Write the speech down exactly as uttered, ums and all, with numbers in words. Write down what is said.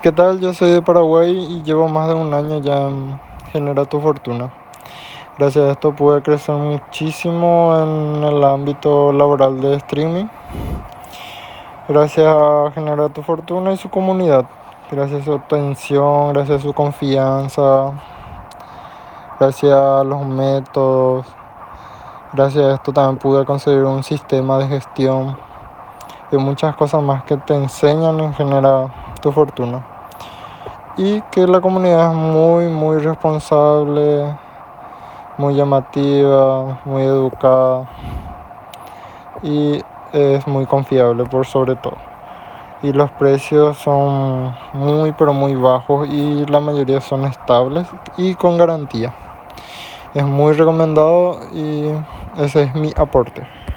¿Qué tal? Yo soy de Paraguay y llevo más de un año ya en Genera tu Fortuna. Gracias a esto pude crecer muchísimo en el ámbito laboral de streaming. Gracias a Genera tu Fortuna y su comunidad. Gracias a su atención, gracias a su confianza, gracias a los métodos. Gracias a esto también pude conseguir un sistema de gestión y muchas cosas más que te enseñan en Genera tu Fortuna. Y que la comunidad es muy, muy responsable, muy llamativa, muy educada y es muy confiable por sobre todo. Y los precios son muy, pero muy bajos y la mayoría son estables y con garantía. Es muy recomendado y ese es mi aporte.